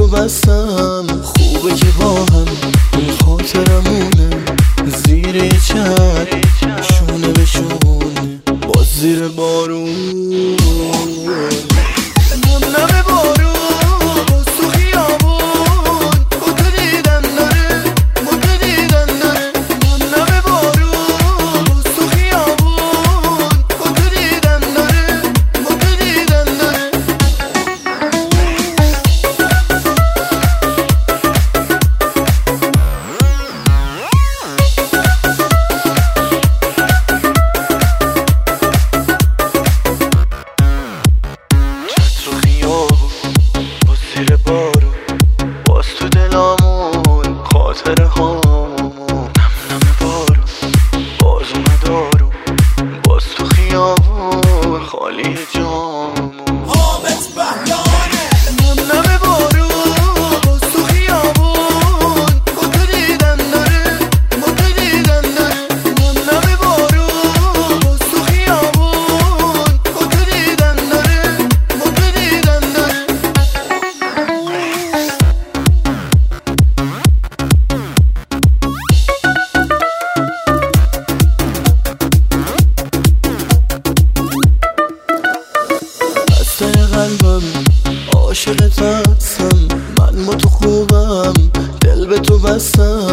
تو بستم. خوبه که با هم این خاطرمونه، زیر یه چتر شونه به شونه باز زیر بارون. نم نم بارون باز تو خیابون، خودتو دیدن داره خودتو دیدن داره. نم نم بارون باز تو خیابون، خودتو دیدن داره خودتو دیدن داره. زیر بارون باز تو دلامون خاطره هامون. نم نم بارون باز اومد آروم، باز تو خیابون خالی جامون. حامد بهلانه نم نم بارون باز تو خیابون، خودتو دیدن داره خودتو دیدن داره. نم نم بارون باز تو خیابون، خودتو دیدن داره خودتو دیدن داره. بسته قلبم عاشقت هستم، من با تو خوبم، دل به تو بستم.